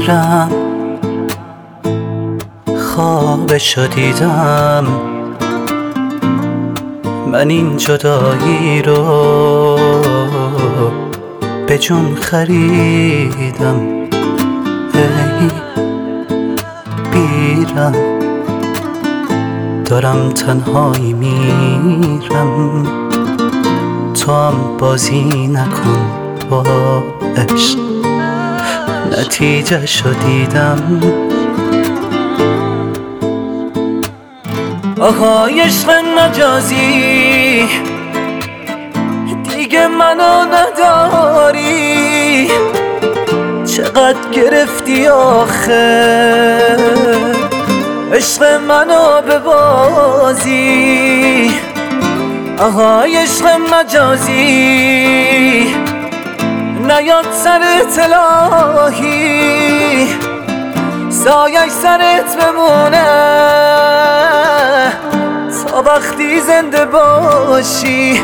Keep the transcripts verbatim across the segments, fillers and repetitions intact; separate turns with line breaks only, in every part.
میرم، خوابشو دیدم، من این جدایی رو به جون خریدم. ای بیرم، دارم تنهایی میرم، تو هم بازی نکن با عشق، نتیجه شو دیدم. آهای عشق مجازی، دیگه منو نداری، چقدر گرفتی آخه عشق منو به بازی. آهای عشق مجازی، نیاد سرت الهی، سایش سرت بمونه تا وقتی زنده باشی.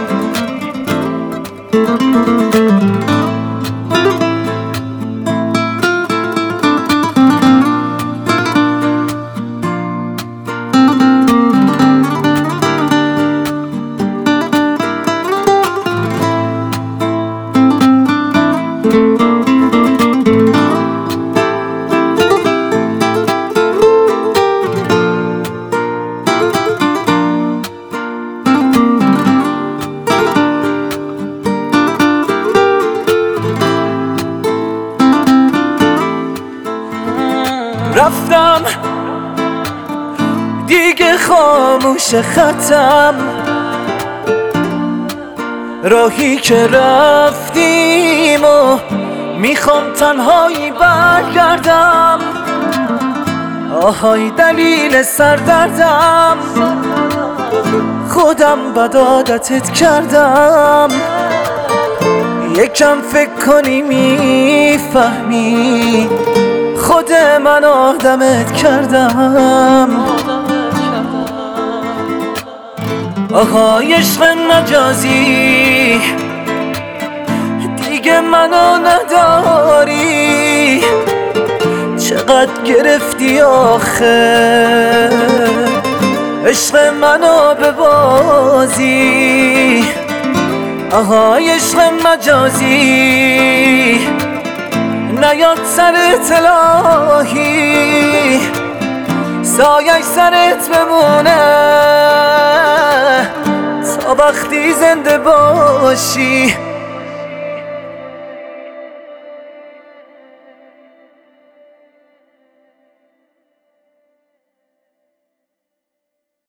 رفتم دیگه خاموش خطم، راهی که رفتیم و میخوام تنهایی برگردم. آهای دلیل سردردم، خودم بد عادتت کردم، یکم فکر کنی میفهمی خود من آدمت کردم. آهای عشق مجازی، دیگه منو نداری، چقدر گرفتی آخه عشق منو به بازی. آهای عشق مجازی، نیاد سرت الهی، سایش سرت بمونه تا وقتی زنده باشی.